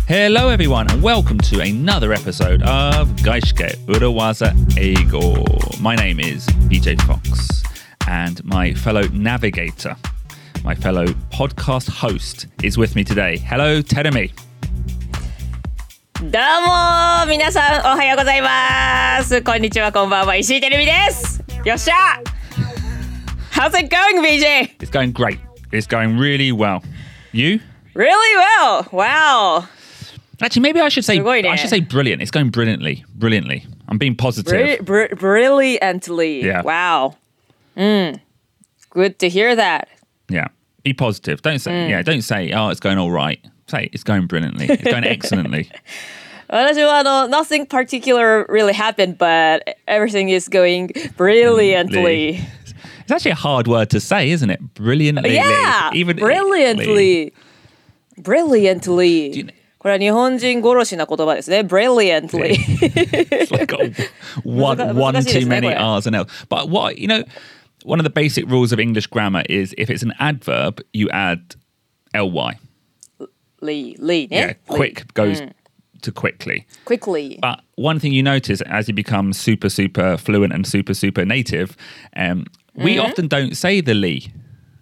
Hello everyone and welcome to another episode of Gaishike Urawaza Eigo. My name is BJ Fox and my fellow navigator, my fellow podcast host is with me today. Hello, Terumi. どうも皆さんおはようございます。こんにちは、こんばんは、石井てるみです。よっしゃ How's it going, BJ? It's going great. It's going really well. You? Really well. Wow. Actually, maybe I should say brilliant. It's going brilliantly. Brilliantly. I'm being positive. Brilliantly. Yeah. Wow. Good to hear that. Yeah. Be positive. Don't say, oh, it's going all right. Say it's going brilliantly. It's going excellently. 私はnothing particular really happened, but everything is going brilliantly. It's actually a hard word to say, isn't it? Brilliantly. Yeah. Even Brilliantly. Brilliantly. これは日本人殺しな言葉ですね。Brilliantly. It's like one too many R's and L's. But one of the basic rules of English grammar is if it's an adverb, you add ly. Lee, yeah, quick goes to quickly. Quickly. But one thing you notice as you become super fluent and super native, we often don't say the Lee.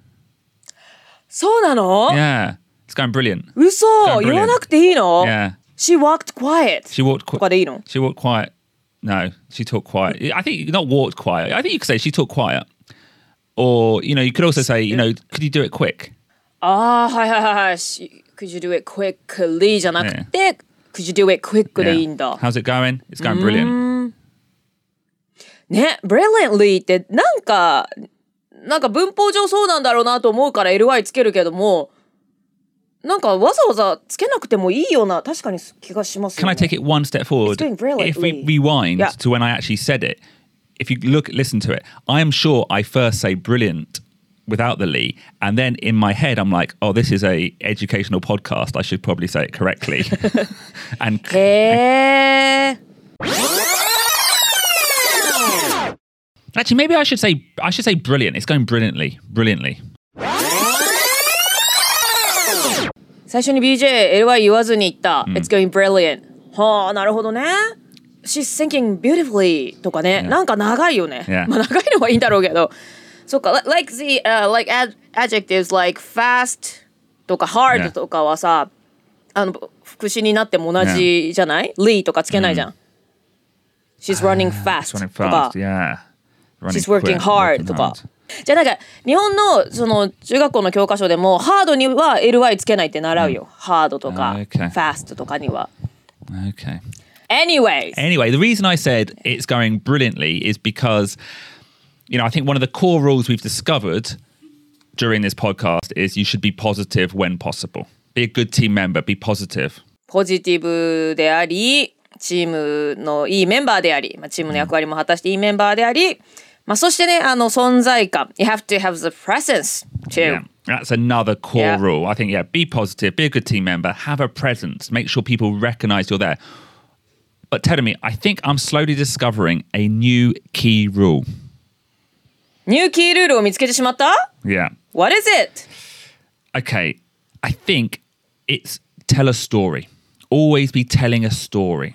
そうなの? Yeah. It's going brilliant. 嘘 言わなくていいの? Yeah. She walked quiet. She walked quiet. とかでいいの? She walked quiet. No, she talked quiet. I think not walked quiet. I think you could say she talked quiet. Or, you could also say, could you do it quick? はい。Could you do it quickly じゃなくて、Could you do it quick でいいんだ。 How's it going? It's going brilliant. ね、brilliantly ってなんか文法上そうなんだろうなと思うから ly つけるけども、なんかわざわざつけなくてもいいような確かに気がしますよね。 Can I take it one step forward? It's doing brilliantly. If we rewind to when I actually said it, if you listen to it, I am sure I first say brilliant without the Lee, and then in my head I'm like, oh, this is a educational podcast. I should probably say it correctly. and Actually, maybe I should say brilliant. It's going brilliantly. 最初に BJ、LY 言わずに言った。It's going brilliant. はあ、なるほどね。She's thinking beautifully とかね。なんか長いよね。まあ長いのはいいんだろうけど。そっか、like adjectives like fast とか hard とかはさ、副詞になっても同じじゃない？ Lee とかつけないじゃん。She's running fast とか。She's working hard とか。じゃあなんか日本のその中学校の教科書でもハードには ly つけないって習うよ。ハードとか、fast とかには。 Okay. Anyway, the reason I said it's going brilliantly is because, I think one of the core rules we've discovered during this podcast is you should be positive when possible. Be a good team member, be positive. ポジティブであり、チームのいいメンバーであり、チームの役割も果たしていいメンバーであり、そしてね、存在感。You have to have the presence too. Yeah, that's another core rule. I think, be positive, be a good team member, have a presence, make sure people recognize you're there. But Terumi, I think I'm slowly discovering a new key rule. New key rule を見つけてしまった? Yeah. What is it? Okay, I think it's tell a story. Always be telling a story.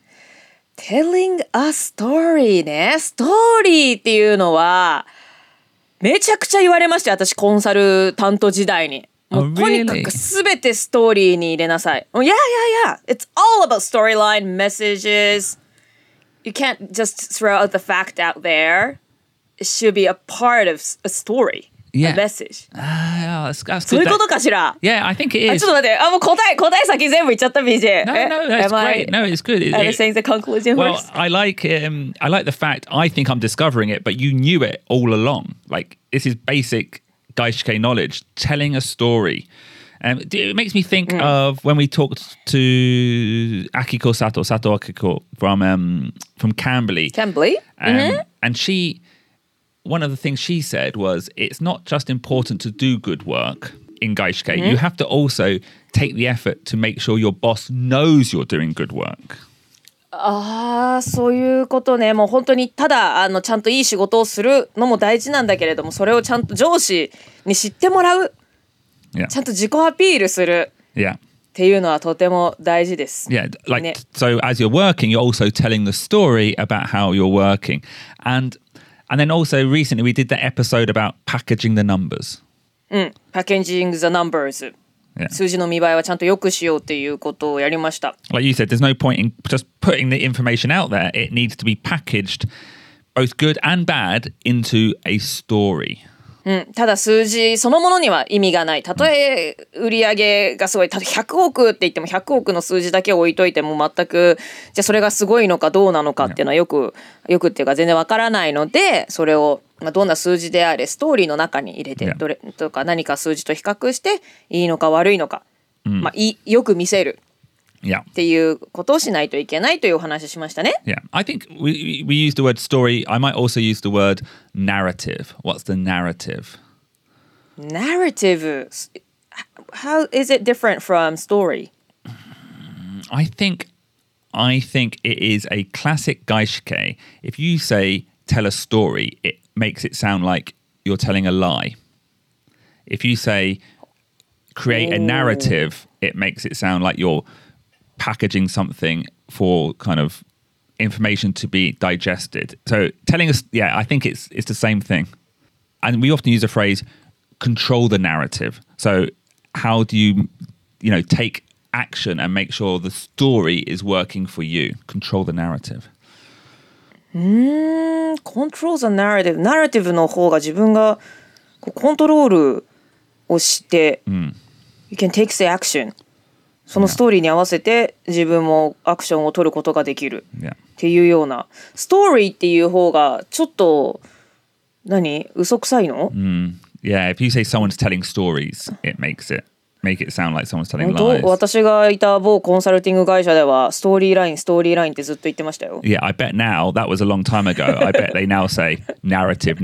Telling a story ね。ストーリーっていうのはめちゃくちゃ言われましたよ。私コンサル担当時代に。もうとにかく全てストーリーに入れなさい。Yeah. It's all about storyline, messages. You can't just throw out the fact out there. It should be a part of a story, a message. That's good. そういうことかしら? Yeah, I think it is. ちょっと待って。もう答え先全部言っちゃった BJ. No, that's great. No, it's good. I'm saying the conclusion well, first. I like the fact I think I'm discovering it, but you knew it all along. Like, this is basic Gaishike knowledge, telling a story. It makes me think of when we talked to Sato Akiko from Cambly. Cambly? And one of the things she said was, it's not just important to do good work in Gaishike. You have to also take the effort to make sure your boss knows you're doing good work. そういうことね。もう本当にただちゃんといい仕事をするのも大事なんだけれども、それをちゃんと上司に知ってもらう、ちゃんと自己アピールするっっていうのはとても大事です。 Yeah, like so as you're working, you're also telling the story about how you're working. And then also recently we did the episode about packaging the numbers. Packaging the numbers.Yeah. 数字の見栄えはちゃんと良くしようっていうことをやりました。 Like you said, there's no point in just putting the information out there. It needs to be packaged, both good and bad, into a story. ただ数字そのものには意味がない。たとえ売上がすごい、たとえ100億って言っても100億の数字だけ置いといても全くじゃあそれがすごいのかどうなのかっていうのはよくっていうか全然わからないので、それをどんな数字であれストーリーの中に入れて、どれとか何か数字と比較していいのか悪いのか、よく見せるっていうことをしないといけないというお話しましたね。 Yeah, I think we use the word story. I might also use the word narrative. What's the narrative? Narrative. How is it different from story? I think it is a classic gaishike. If you say tell a story, it makes it sound like you're telling a lie. If you say create a narrative, it makes it sound like you're packaging something for kind of information to be digested. So telling us, I think it's the same thing. And we often use the phrase control the narrative. So how do you take action and make sure the story is working for you? Control the narrative. Control the narrative. ナラティブの方が自分がコントロールをして、You can take the action. そのストーリーに合わせて自分もアクションを取ることができるっていうような。ストーリーっていう方がちょっと嘘くさいの ？Yeah, if you say someone's telling stories, it make it sound like someone's telling lies. 私がいた某コンサルティング会社ではストーリーラインってずっと言ってましたよ。 Yeah, I bet now, that was a long time ago. I bet they now say narrative.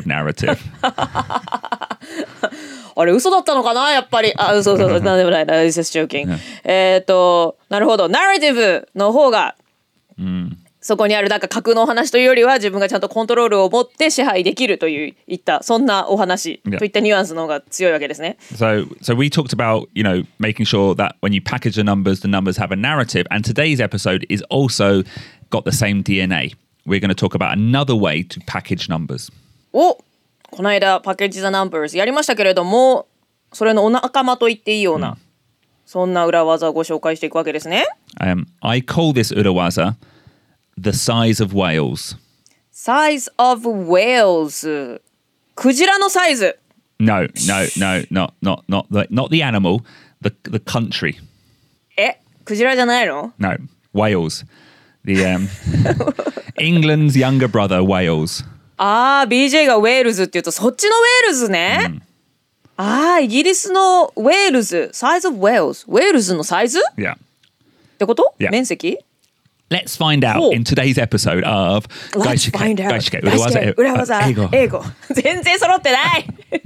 あれ嘘だったのかなやっぱり。嘘なんでもない。It's just joking. なるほど。ナラティブの方が、そこにある架空のお話というよりは自分がちゃんとコントロールを持って支配できるといったそんなお話といったニュアンスの方が強いわけですね。 So we talked about, making sure that when you package the numbers have a narrative. And today's episode is also got the same DNA. We're going to talk about another way to package numbers. この間パッケージザナンバーズやりましたけれども、それのお仲間と言っていいような、そんな裏技をご紹介していくわけですね。 I call this 裏技 the size of whales. Size of whales. クジラのサイズ。 No, not the animal, the country. クジラじゃないの？ No, Wales. The England's younger brother, Wales. BJ がウェールズって言うとそっちのウェールズね。イギリスのウェールズ。Size of Wales. ウェールズのサイズ？ Yeah. ってこと？ Yeah. 面積？ Let's find out in today's episode of Let's find out. 裏技英語。全然揃ってない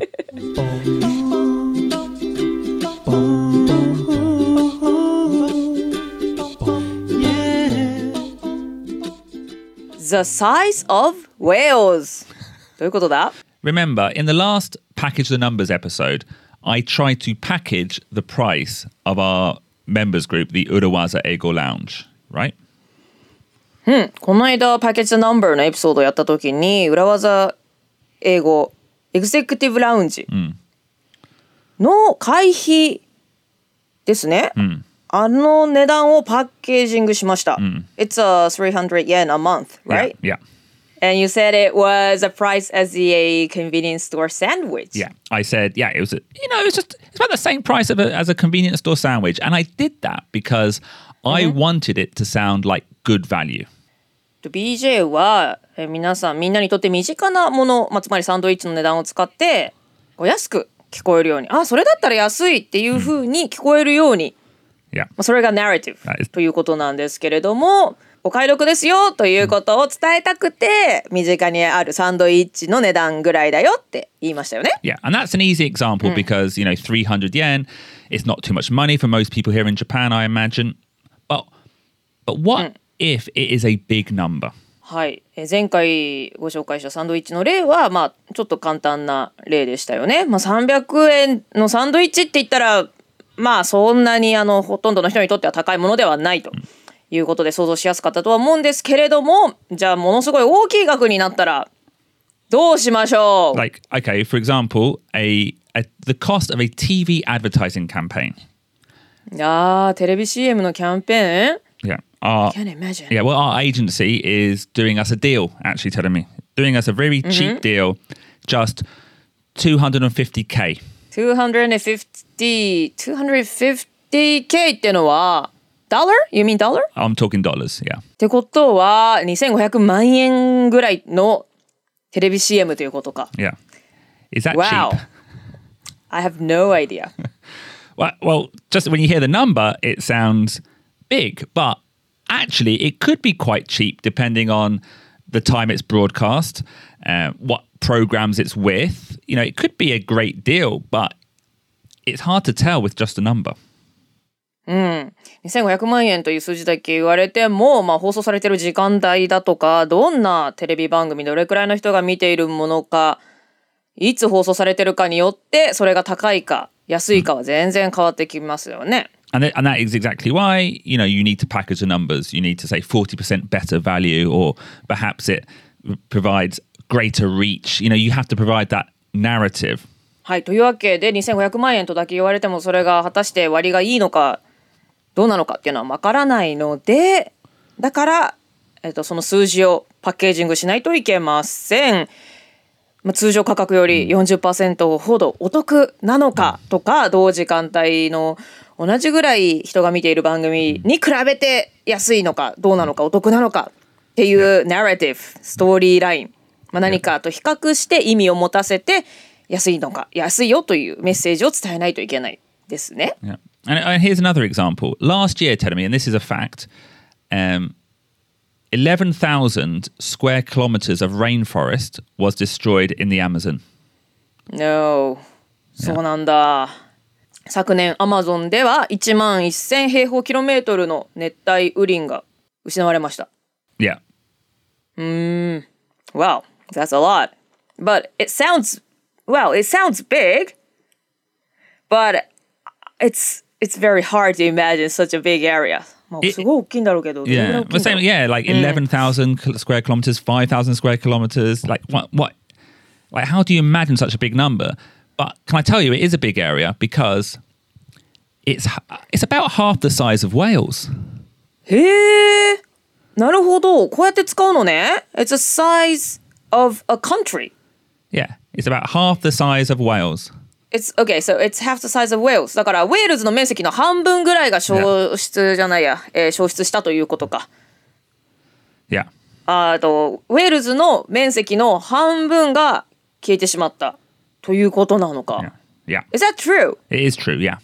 。The size of whales. どういうことだ？ Remember, in the last Package the Numbers episode, I tried to package the price of our members group, the Urawaza Ego Lounge, right? この間パッケージ the number のエピソードをやった時に裏技英語エグゼクティブラウンジの会費ですね。あの値段をパッケージングしました。It's $300 yen a month, right? Yeah. And you said it was a price as a convenience store sandwich. Yeah, I said, it was, it's about the same price as a convenience store sandwich. And I did that because I wanted it to sound like good value. BJ は皆さんみんなにとって身近なもの、つまりサンドイッチの値段を使って安く聞こえるように、それだったら安いっていう風に聞こえるように、それがナラティブということなんですけれども、お買い得ですよということを伝えたくて、身近にあるサンドイッチの値段ぐらいだよって言いましたよね。 Yeah, and that's an easy example because, 300 yen is not too much money for most people here in Japan, I imagine. But what if it is a big number? はい、前回ご紹介したサンドイッチの例は、ちょっと簡単な例でしたよね。300円のサンドイッチって言ったら、 まあそんなにほとんどの人にとっては高いものではないということで想像しやすかったとは思うんですけれども、じゃあものすごい大きい額になったらどうしましょう？ Like, okay, for example, the cost of a TV advertising campaign. テレビ CM のキャンペーン Yeah. Can't imagine. Yeah, well, our agency is doing us a deal, actually telling me. Doing us a very cheap deal, just $250K. 250K ってのは dollar? You mean dollar? I'm talking dollars, yeah. ってことは2500万円ぐらいのテレビ CM ということか。 Yeah. Is that Wow. cheap? I have no idea. Well, just when you hear the number, it sounds big, but actually it could be quite cheap depending on the time it's broadcast, what programs it's with. You know, it could be a great deal, but it's hard to tell with just a number. 2500万円という数字だけ言われても、放送されてる時間帯だとか、どんなテレビ番組、どれくらいの人が見ているものか、いつ放送されてるかによって、それが高いか安いかは全然変わってきますよね。 And that is exactly why, you know, you need to package the numbers. You need to say 40% better value, or perhaps it provides greater reach. You know, you have to provide that narrative. はい、というわけで2500万円とだけ言われてもそれが果たして割がいいのかどうなのかっていうのはわからないので、だから、その数字をパッケージングしないといけません。通常価格より 40% ほどお得なのかとか、同時間帯の同じぐらい人が見ている番組に比べて安いのかどうなのかお得なのかっていうナレティブ、ストーリーライン、何かと比較して意味を持たせて安いのか安いよというメッセージを伝えないといけないですね。 Yeah. And here's another example. Last year, tell me, and this is a fact, 11,000 square kilometers of rainforest was destroyed in the Amazon. No. そうなんだ。昨年アマゾンでは1万1000平方キロメートルの熱帯雨林が失われました。 Yeah. Wow, that's a lot. But it sounds big, but it's very hard to imagine such a big area. すごい大きいんだろうけど、 Yeah. Well, same, yeah, like 11,000 square kilometers, 5,000 square kilometers. Like what? Like, how do you imagine such a big number? But can I tell you, it is a big area because it's about half the size of Wales. へえ、なるほど。こうやって使うのね。It's a size of a country. Yeah, it's about half the size of Wales. It's okay, so it's half the size of Wales. だからウェールズの面積の半分ぐらいが消失じゃないや、消失したということか。 Yeah. ウェールズの面積の半分が消えてしまったということなのか。 Yeah. Is that true? It is true, yeah.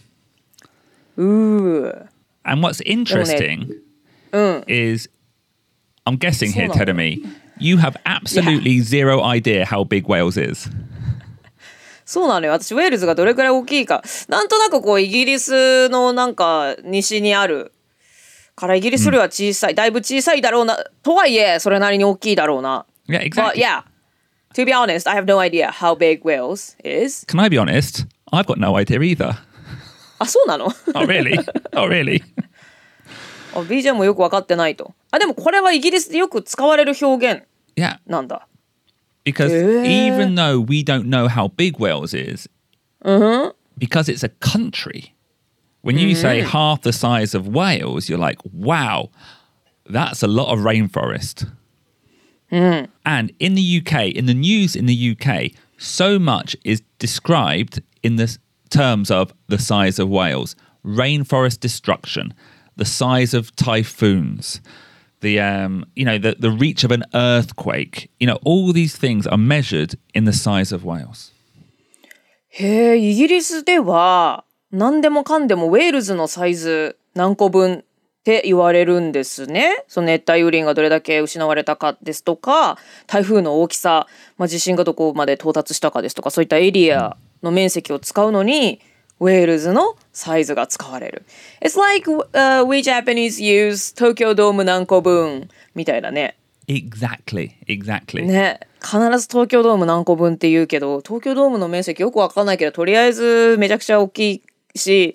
Ooh. And what's interesting is, I'm guessing here, Tedemi, you have absolutely zero idea how big Wales is. そうなのよ。私ウェールズがどれくらい大きいか、なんとなくこうイギリスのなんか西にあるからイギリスよりは小さい、だいぶ小さいだろうなとはいえそれなりに大きいだろうな。 Yeah, exactly. But yeah, to be honest, I have no idea how big Wales is. Can I be honest? I've got no idea either. あ、そうなの？ Oh, really? Oh, really? BJ もよく分かってないと。あ、でもこれはイギリスでよく使われる表現なんだ。 Because even though we don't know how big Wales is, because it's a country, when you say half the size of Wales, you're like, wow, that's a lot of rainforest. And in the UK, in the news in the UK, so much is described in the terms of the size of Wales. Rainforest destruction, the size of typhoons, the reach of an earthquake. You know, all these things are measured in the size of Wales. へえ、イギリスでは何でもかんでもウェールズのサイズ何個分って言われるんですね。その熱帯雨林がどれだけ失われたかですとか、台風の大きさ、地震がどこまで到達したかですとか、そういったエリアの面積を使うのにウェールズのサイズが使われる。It's like、we Japanese use 東京ドーム何個分みたいなね。 Exactly. ね、必ず東京ドーム何個分って言うけど、東京ドームの面積よくわかんないけど、とりあえずめちゃくちゃ大きいし、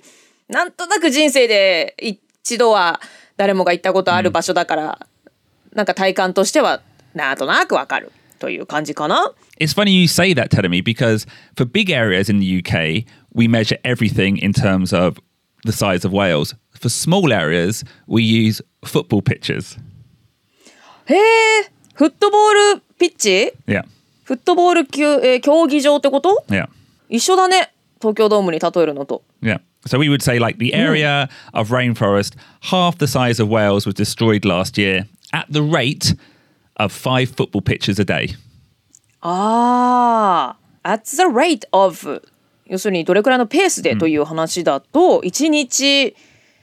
なんとなく人生で一度は誰もが行ったことある場所だから、なんか体感としてはなんとなくわかるという感じかな。 It's funny you say that, Terumi, because for big areas in the UK, we measure everything in terms of the size of Wales. For small areas, we use football pitches. へえ、フットボールピッチ？ Yeah. フットボール競技場ってこと？ Yeah. 一緒だね。東京ドームに例えるのと。 Yeah. So we would say like the area of rainforest, half the size of Wales was destroyed last year at the rate of 5 football pitches a day. ああ、at the rate of 要するにどれくらいのペースでという話だと、1日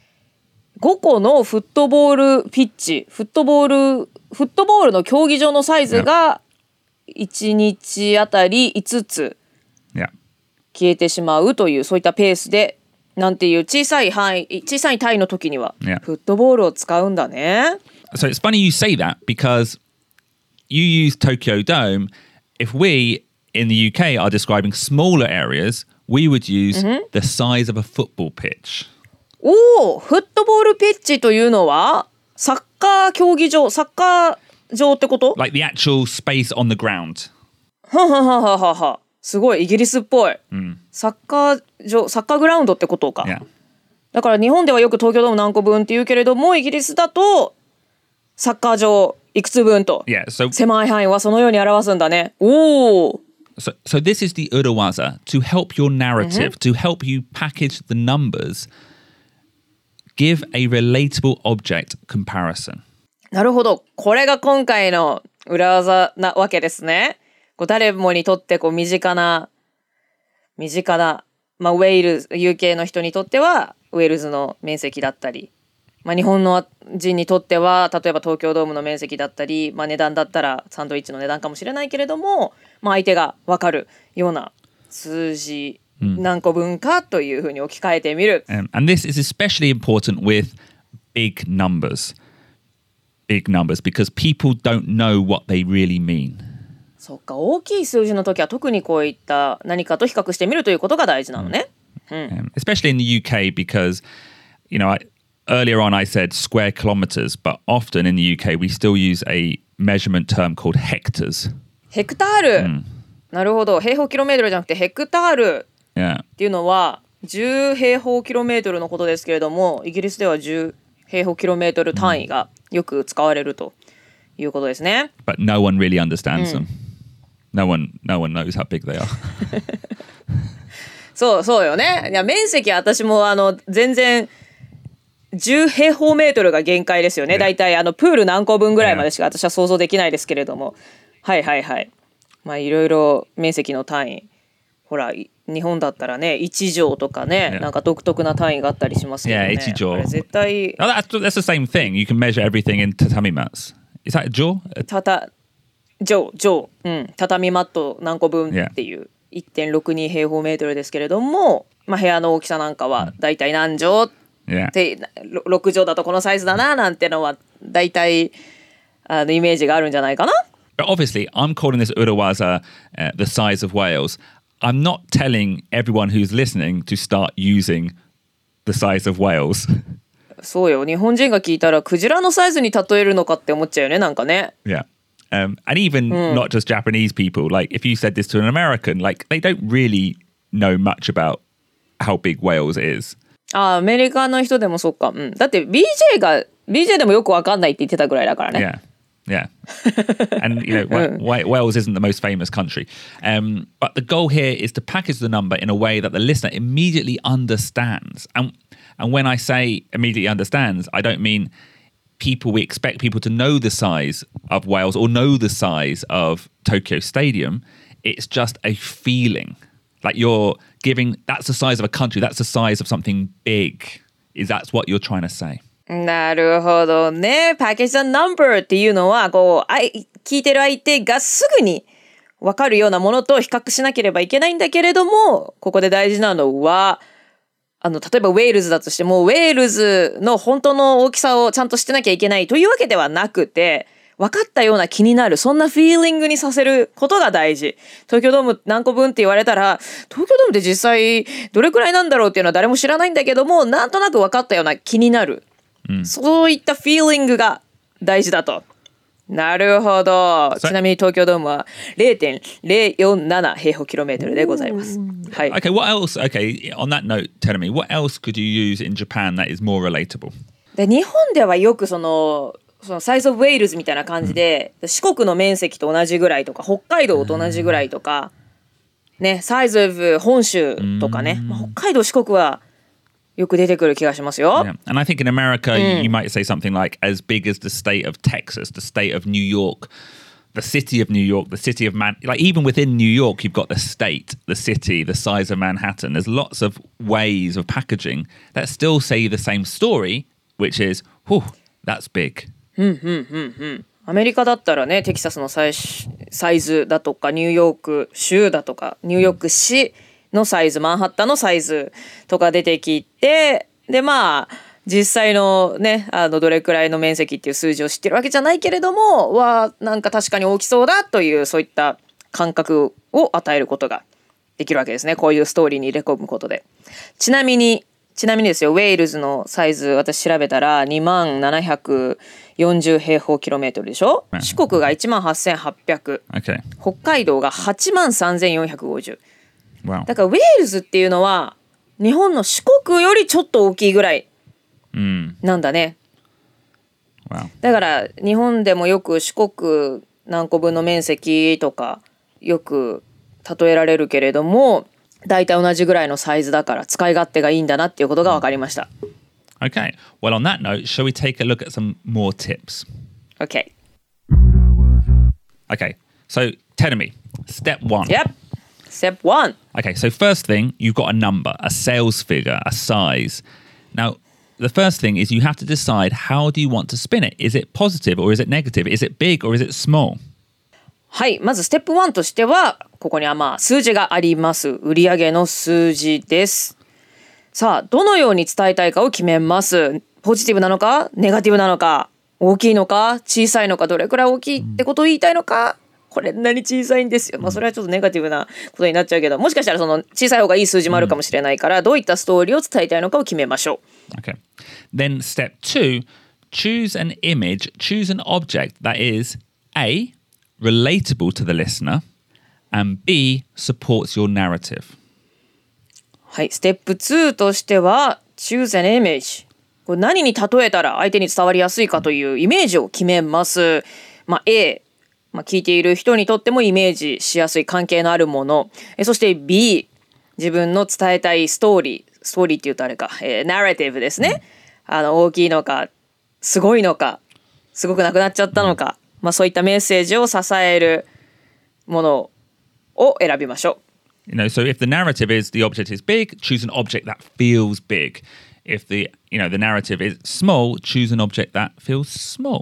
5個のフットボールピッチ、フットボールの競技場のサイズが1日あたり5つ消えてしまうというそういったペースで、なんていう小さい単位の時にはフットボールを使うんだね。 So it's funny you say that because you use Tokyo Dome. If we in the UK are describing smaller areas, we would use the size of a football pitch. おお、フットボールピッチというのはサッカー競技場、サッカー場ってこと？ Like the actual space on the ground. はははははは。すごいイギリスっぽい。サッカーグラウンドってことか。 Yeah. だから日本ではよく東京ドーム何個分って言うけれども、イギリスだとサッカー場いくつ分と、 Yeah, so 狭い範囲はそのように表すんだね。おお。 So this is the Urawaza to help your narrative, to help you package the numbers. Give a relatable object comparison. なるほど。これが今回の裏技なわけですね。誰もにとって身近な、ウェールズ UK の人にとってはウェールズの面積だったり、日本の人にとっては例えば東京ドームの面積だったり、値段だったらサンドイッチの値段かもしれないけれども、相手が分かるような数字何個分かというふうに置き換えてみる。 And this is especially important with big numbers because people don't know what they really mean. そっか、大きい数字の時は特にこういった何かと比較してみるということが大事なのね。 Especially in the UK because, earlier on I said square kilometers, but often in the UK we still use a measurement term called hectares. ヘクタール、なるほど。平方キロメートルじゃなくてヘクタールっていうのは10平方キロメートルのことですけれども、イギリスでは10平方キロメートル単位がよく使われるということですね。 But no one really understands them. No one knows how big they are. そうよね。いや、面積は私も全然10平方メートルが限界ですよね。だいたいプール何個分ぐらいまでしか私は想像できないですけれども。はいはいはい。いろいろ面積の単位。ほら、日本だったらね、1畳とかね、なんか独特な単位があったりしますけどね。 1畳。 絶対。 That's the same thing. You can measure everything in tatami mats. Is that a jaw? 畳マット何個分っていう 1.62 平方メートルですけれども、部屋の大きさなんかはだいたい何畳って、6畳だとこのサイズだななんてのはだいたいイメージがあるんじゃないかな。 But obviously, I'm calling this Urawaza the size of Wales. I'm not telling everyone who's listening to start using the size of Wales. そうよ。日本人が聞いたらクジラのサイズに例えるのかって思っちゃうよね、なんかね。 Yeah. And even not just Japanese people, like if you said this to an American, like they don't really know much about how big Wales is. アメリカの人でもそっか。だって BJ でもよくわかんないって言ってたぐらいだからね。 Yeah. And Wales isn't the most famous country. But the goal here is to package the number in a way that the listener immediately understands. And when I say immediately understands, I don't mean we expect people to know the size of Wales or know the size of Tokyo Stadium. It's just a feeling. Like you're giving, that's the size of a country, that's the size of something big. That's what you're trying to say. なるほどね。パッケージのナンバーっていうのは聞いてる相手がすぐに分かるようなものと比較しなければいけないんだけれども、ここで大事なのは例えばウェールズだとしてもウェールズの本当の大きさをちゃんと知ってなきゃいけないというわけではなくて、 分かったような気になる、そんなフィーリングにさせることが大事。東京ドーム何個分って言われたら、東京ドームって実際どれくらいなんだろうっていうのは誰も知らないんだけども、なんとなく分かったような気になる、そういったフィーリングが大事だと。なるほど。ちなみに東京ドームは 0.047 平方キロメートルでございます。はい。 Okay, what else? Okay, on that note, tell me, what else could you use in Japan that is more relatable? で日本ではよくそのサイズオブウェールズみたいな感じで、四国の面積と同じぐらいとか、北海道と同じぐらいとか、ね、サイズオブ本州とかね、北海道四国はよく出てくる気がしますよ。 Yeah. And I think in America, you might say something like as big as the state of Texas, the state of New York, the city of New York, the city of like even within New York, you've got the state, the city, the size of Manhattan. There's lots of ways of packaging that still say the same story, which is, whew, that's big. アメリカだったらね、テキサスのサイズだとか、ニューヨーク州だとか、ニューヨーク市のサイズ、マンハッタンのサイズとか出てきて、でまあ実際のね、どれくらいの面積っていう数字を知ってるわけじゃないけれども、なんか確かに大きそうだという、そういった感覚を与えることができるわけですね。こういうストーリーに入れ込むことで。ちなみにですよ、ウェールズのサイズ私調べたら2740平方キロメートルでしょ。四国が18800、 Okay. 北海道が83450。 Wow. だからウェールズっていうのは日本の四国よりちょっと大きいぐらいなんだね。 Wow. だから日本でもよく四国何個分の面積とかよく例えられるけれども、だいたい同じぐらいのサイズだから使い勝手がいいんだなっていうことが分かりました。 Okay. Well, on that note, shall we take a look at some more tips? Okay. Okay. So, tell me, step one. Yep. Step one. Okay, so first thing, you've got a number, a sales figure, a size. Now, the first thing is you have to decide how do you want to spin it? Is it positive or is it negative? Is it big or is it small? はい、まずステップ1としては、ここには数字があります。売上の数字です。さあ、どのように伝えたいかを決めます。ポジティブなのか、ネガティブなのか、大きいのか、小さいのか、どれくらい大きいってことを言いたいのか、これなに小さいんですよ。それはちょっとネガティブなことになっちゃうけど、もしかしたらその小さい方がいい数字もあるかもしれないから、どういったストーリーを伝えたいのかを決めましょう。Okay. Then step 2, choose an image, choose an object that is A, relatable to the listener, and B, supports your narrative. はい、ステップ2としては choose an image。これ何に例えたら相手に伝わりやすいかというイメージを決めます。A、聞いている人にとってもイメージしやすい関係のあるもの。そして B、自分の伝えたいストーリーって言うとあれか、ナラティブですね。大きいのか、すごいのか、すごくなくなっちゃったのか。そういったメッセージを支えるものを選びましょう。 So if the narrative is the object is big, choose an object that feels big. If the narrative is small, choose an object that feels small.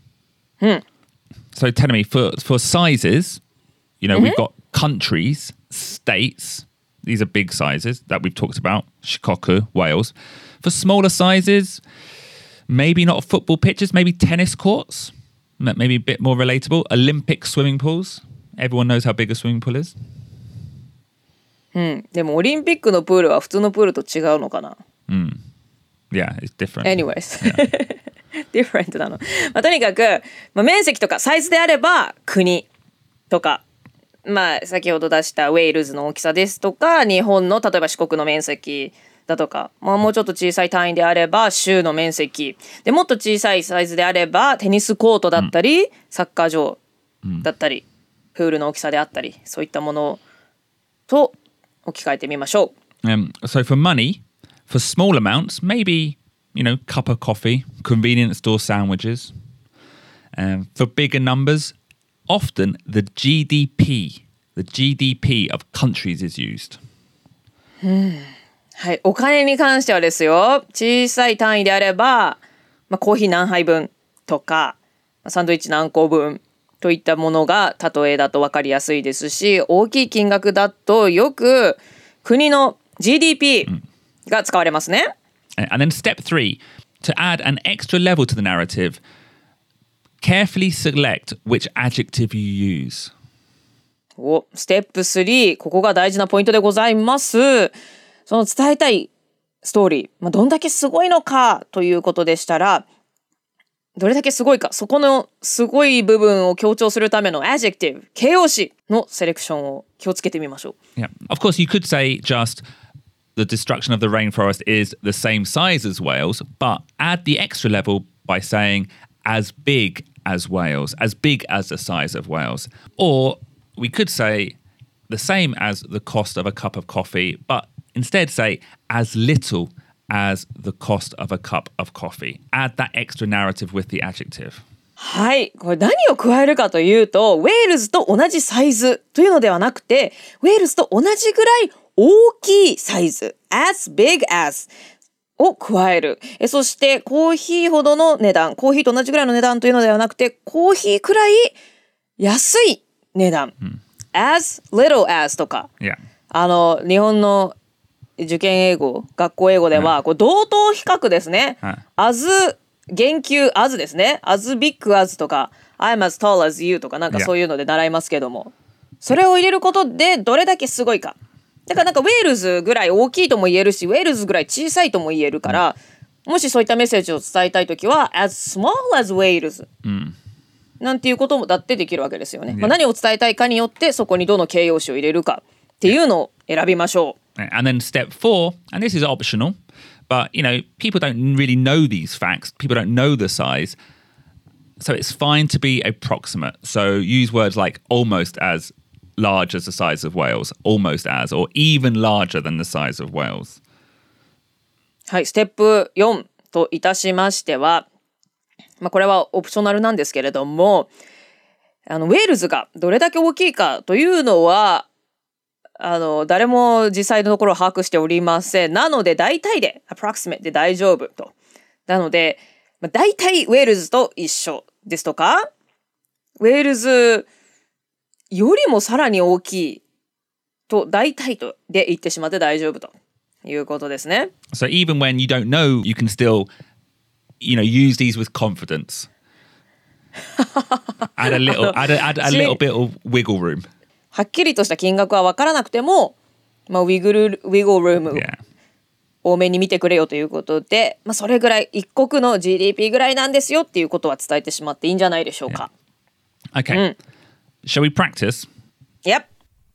So tell me, for sizes, we've got countries, states. These are big sizes that we've talked about. Shikoku, Wales. For smaller sizes, maybe not football pitches, maybe tennis courts. Maybe a bit more relatable. Olympic swimming pools. Everyone knows how big a swimming pool is. でもオリンピックのプールは普通のプールと違うのかな。 Yeah, it's different. Anyways. different なの。とにかく、面積とかサイズであれば国とか、先ほど出したウェールズの大きさですとか、日本の例えば四国の面積だとか、もうちょっと小さい単位であれば州の面積で、もっと小さいサイズであればテニスコートだったり、サッカー場だったり、プールの大きさであったり、そういったものと置き換えてみましょう。 So for money, for small amounts, maybe, cup of coffee, convenience store sandwiches. For bigger numbers, often the GDP of countries is used. はい、お金に関してはですよ、小さい単位であれば、コーヒー何杯分とか、サンドイッチ何個分といったものが例えだと分かりやすいですし、大きい金額だとよく国の GDP が使われますね。 And then step 3, to add an extra level to the narrative, carefully select which adjective you use. ステップ3、ここが大事なポイントでございます。その伝えたいストーリー、どんだけすごいのかということでしたら、どれだけすごいか、そこのすごい部分を強調するための adjective、形容詞のセレクションを気をつけてみましょう。Yeah. Of course, you could say just the destruction of the rainforest is the same size as Wales, but add the extra level by saying as big as Wales, as big as the size of Wales. Or we could say the same as the cost of a cup of coffee, but instead say as little as the cost of a cup of coffee. Add that extra narrative with the adjective. はい、これ何を加えるかというと、ウェールズと同じサイズというのではなくて、ウェールズと同じぐらい大きいサイズ as big as を加える。そしてコーヒーほどの値段、コーヒーと同じぐらいの値段というのではなくて、コーヒーくらい安い値段、as little as とか、 yeah. 日本の受験英語、学校英語では、こう同等比較ですね。as 言及 as ですね。as big as とか I'm as tall as you とかなんかそういうので習いますけども、それを入れることでどれだけすごいか。だからなんかウェールズぐらい大きいとも言えるし、ウェールズぐらい小さいとも言えるから、もしそういったメッセージを伝えたいときは as small as Wales、なんていうこともだってできるわけですよね。何を伝えたいかによってそこにどの形容詞を入れるかっていうのを選びましょう。 And then step 4, and this is optional, but people don't really know these facts. People don't know the size. So it's fine to be approximate. So use words like almost as large as the size of Wales, almost as, or even larger than the size of Wales. はい、ステップ4といたしましては、これはオプショナルなんですけれども、ウェールズがどれだけ大きいかというのは、誰も実際のところを把握しておりません。なので大体で approximate で大丈夫と。なので、大体ウェールズと一緒ですとか、ウェールズよりもさらに大きいと大体とで言ってしまって大丈夫ということですね。 So even when you don't know, you can still, use these with confidence. add a little bit of wiggle room. はっきりとした金額は分からなくても、ウィグルルーム多めに見てくれよということで、それぐらい一国の GDP ぐらいなんですよっていうことは伝えてしまっていいんじゃないでしょうか。 Okay. Shall we practice? Yep.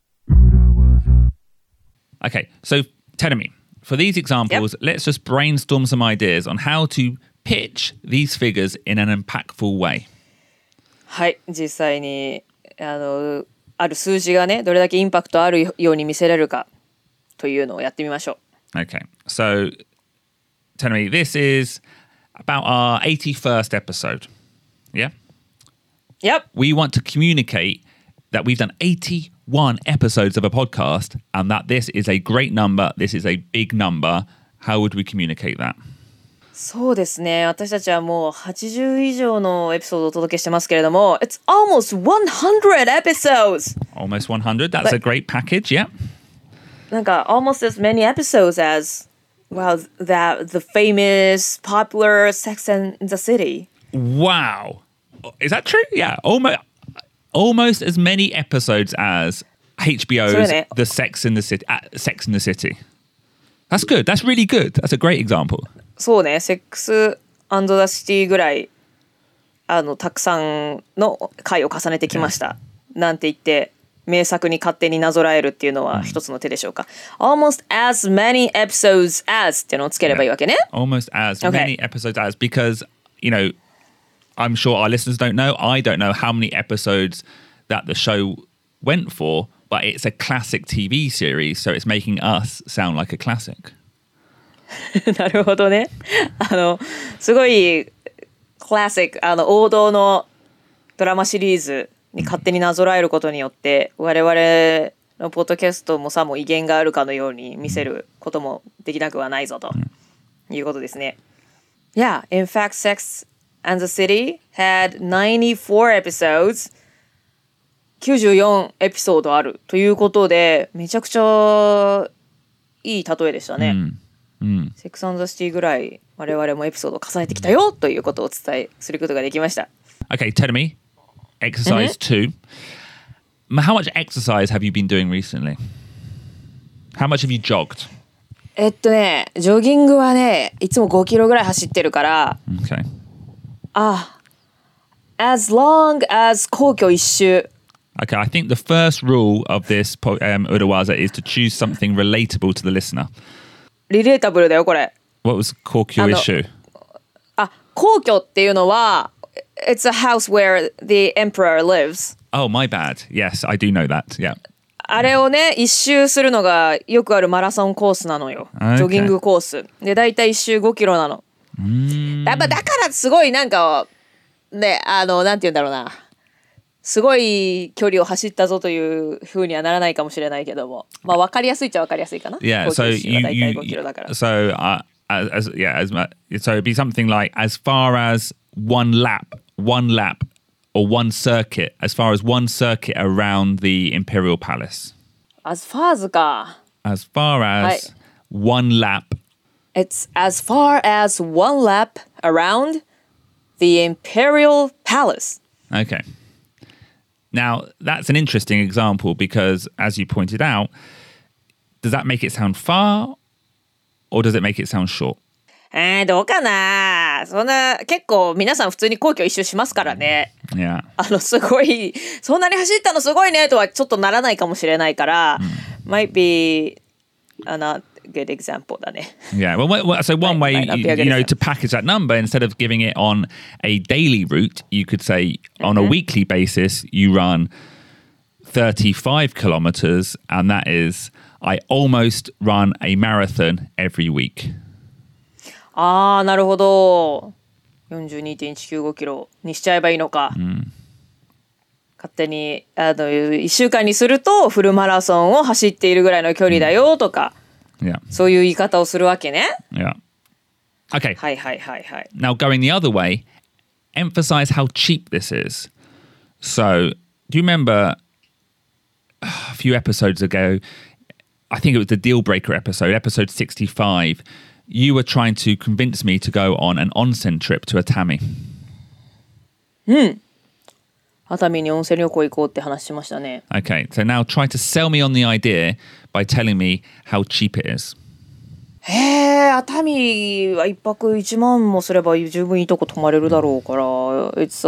Okay, so tell me, for these examples, let's just brainstorm some ideas on how to pitch these figures in an impactful way. はい、実際にある数字がね、どれだけインパクトあるように見せれるかというのをやってみましょう。 Okay, so tell me, this is about our 81st episode. Yeah? Yep. We want to communicate that we've done 81 episodes of a podcast and that this is a great number, this is a big number. How would we communicate that? そうですね。私たちはもう80以上のエピソードをお届けしてますけれども、It's almost 100 episodes! Almost 100, that's a great package, yeah. なんか almost as many episodes as, well, the famous, popular Sex and the City. Wow! Is that true? Yeah, almost as many episodes as HBO's The Sex and the City. Sex and the City. That's good. That's really good. That's a great example. そうね、セックス&ザ・シティぐらいたくさんの回を重ねてきました。なんて言って名作に勝手になぞらえるっていうのは一つの手でしょうか。Almost as many episodes as っていうのをつければいいわけね。 Almost as many episodes as, because I'm sure our listeners don't know. I don't know how many episodes that the show went for, but it's a classic TV series, so it's making us sound like a classic. なるほどね。すごいクラシック、王道のドラマシリーズに勝手になぞらえることによって、我々のポッドキャストもさも威厳があるかのように見せることもできなくはないぞということですね。Yeah, in fact, Sex and the City had 94 episodes. 94エピソードあるということで、めちゃくちゃいい例えでしたね。セックス&ザ・シティぐらい我々もエピソードを重ねてきたよということをお伝えすることができました。 Okay, tell me. Exercise 2. How much exercise have you been doing recently? How much have you jogged? ジョギングはね、いつも5キロぐらい走ってるから、 Okay. as long as 皇居一周。 Okay, I think the first rule of this Urawaza is to choose something relatable to the listener. リレータブルだよ、これ。 What was Kokyo issue? 皇居っていうのは、it's a house where the emperor lives. Oh, my bad. Yes, I do know that. Yeah. あれをね、一周するのがよくあるマラソンコースなのよ。 Okay. ジョギングコース。で、だいたい一周5キロなの。やっぱだからすごいなんか、ね、なんて言うんだろうな。すごい距離を走ったぞという風にはならないかもしれないけども。まあ分かりやすいっちゃ分かりやすいかな。 Yeah, so so it'd be something like as far as one lap or one circuit, as far as one circuit around the Imperial Palace. As far as か。 As far as one lap. It's as far as one lap around the Imperial Palace. Okay. Now, that's an interesting example because, as you pointed out, does that make it sound far or does it make it sound short? どうかな。そんな結構皆さん普通に皇居一周しますからね。 Yeah. すごいそんなに走ったのすごいねとはちょっとならないかもしれないから、might be not good example だね。 Yeah. Well, so one way, to package that number, instead of giving it on a daily route, you could say on a weekly basis, you run 35 kilometers, and that is, I almost run a marathon every week. なるほど。42.195 キロにしちゃえばいいのか。勝手に1週間にするとフルマラソンを走っているぐらいの距離だよとか、そういう言い方をするわけね。 Yeah. Okay. はい。 Now going the other way, emphasize how cheap this is. So, do you remember a few episodes ago, I think it was the Deal Breaker episode 65, you were trying to convince me to go on an onsen trip to Atami. 熱海に温泉旅行行こうって話しましたね。 Okay, so now try to sell me on the idea by telling me how cheap it is. 熱海は一泊1万もすれば十分いいとこ泊まれるだろうから、It's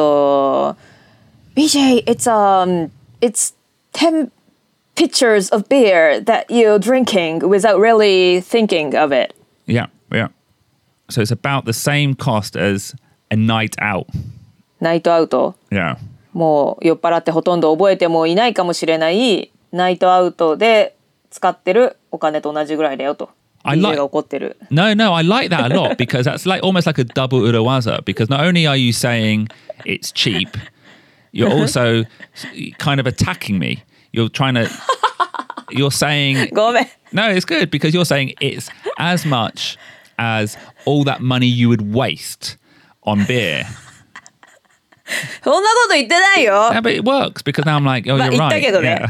BJ, it's 10 pitchers of beer that you're drinking without really thinking of it. Yeah. So it's about the same cost as a night out. ナイトアウト Yeah. もう酔っ払ってほとんど覚えてもいないかもしれないナイトアウトで使ってるお金と同じぐらいだよと。DJ が怒ってる。 No, I like that a lot because that's almost like a double urawaza because not only are you saying it's cheap, you're also kind of attacking me. You're saying ごめん。 No, it's good because you're saying it's as much as all that money you would waste on beer. そんなこと言ってないよ。 Yeah, but it works because now I'm like, oh, you're 言った right. けどね。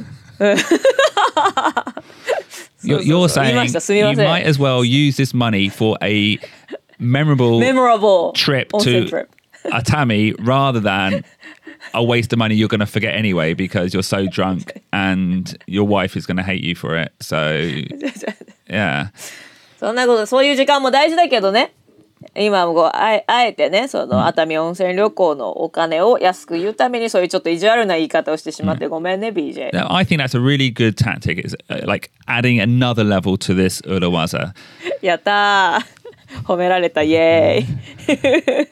You're saying you might as well use this money for a memorable trip to Atami rather than a waste of money you're going to forget anyway because you're so drunk and your wife is going to hate you for it. So, yeah. そういう時間も大事だけどね。今もあえてね、その熱海温泉旅行のお金を安く言うためにそういうちょっと意地悪な言い方をしてしまってごめんね、BJ. No, I think that's a really good tactic. It's like adding another level to this urawaza. やったー。褒められた、イエーイ。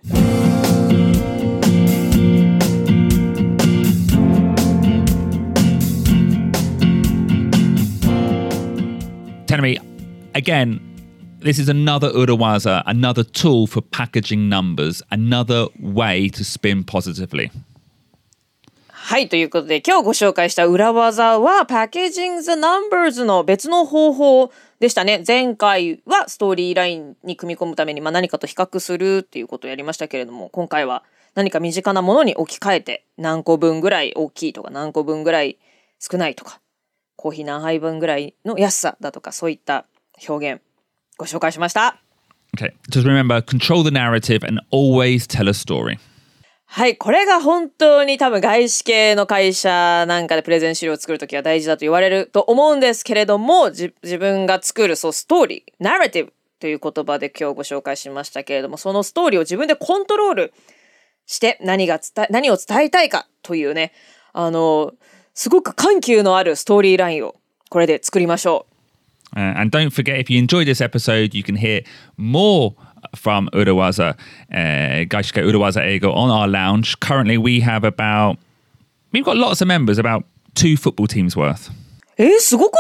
Tell me, again, this is another urawaza, another tool for packaging numbers, another way to spin positively. はい、ということで今日ご紹介した裏技は Packaging the Numbers の別の方法でしたね。前回はストーリーラインに組み込むために何かと比較するっていうことをやりましたけれども、今回は何か身近なものに置き換えて何個分ぐらい大きいとか何個分ぐらい少ないとかコーヒー何杯分ぐらいの安さだとかそういった表現ご紹介しました。 Okay, just remember, control the narrative and always tell a story. はい、これが本当に多分外資系の会社なんかでプレゼン資料を作るときは大事だと言われると思うんですけれども、自分が作るストーリー、ナラティブという言葉で今日ご紹介しましたけれども、そのストーリーを自分でコントロールして何を伝えたいかというね、すごく緩急のあるストーリーラインをこれで作りましょう。And don't forget, if you enjoyed this episode, you can hear more from Urawaza, Gaishike Urawaza Eigo on our lounge. Currently, we've got lots of members, about 2 football teams worth. すごくない？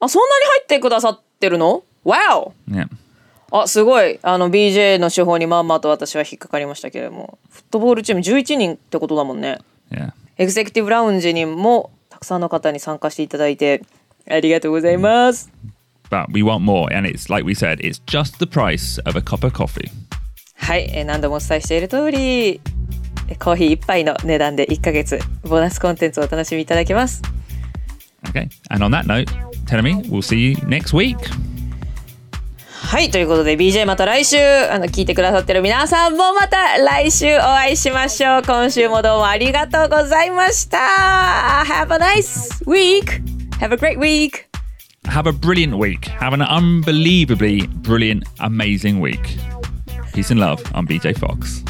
そんなに入ってくださってるの？ Wow! Yeah. すごい。BJ の手法にまんまと私は引っかかりましたけれども、フットボールチーム11人ってことだもんね。 Yeah. エグゼクティブラウンジにもたくさんの方に参加していただいてありがとうございます。 But we want more, and it's like we said, it's just the price of a cup of coffee. はい、何度もお伝えしている通り、コーヒー1杯の値段で1ヶ月ボーナスコンテンツをお楽しみいただけます。 Okay, and on that note, Terumi, we'll see you next week. はい、ということで BJ また来週、聞いてくださってる皆さんもまた来週お会いしましょう。今週もどうもありがとうございました。Have a nice week. Have a great week. Have a brilliant week. Have an unbelievably brilliant, amazing week. Peace and love. I'm BJ Fox.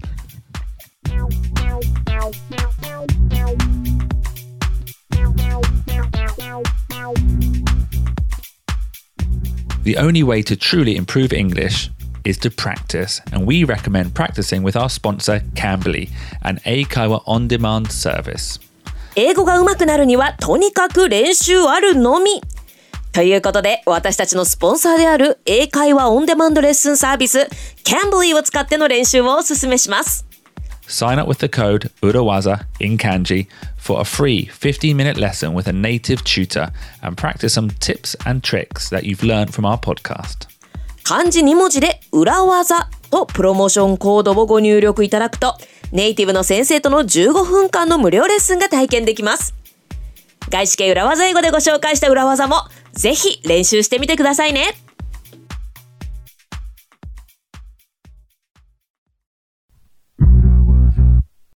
The only way to truly improve English is to practice, and we recommend practicing with our sponsor, Cambly, an Eikaiwa on-demand service. 英語が上手くなるにはとにかく練習あるのみ。ということで、私たちのスポンサーである英会話オンデマンドレッスンサービス Cambly を使っての練習をお勧めします。 Sign up with the code Urawaza in Kanji for a free 15-minute lesson with a native tutor and practice some tips and tricks that you've learned from our podcast. 漢字2文字で裏技とプロモーションコードをご入力いただくと、ネイティブの先生との15分間の無料レッスンが体験できます。外資系裏技英語でご紹介した裏技もぜひ練習してみてくださいね。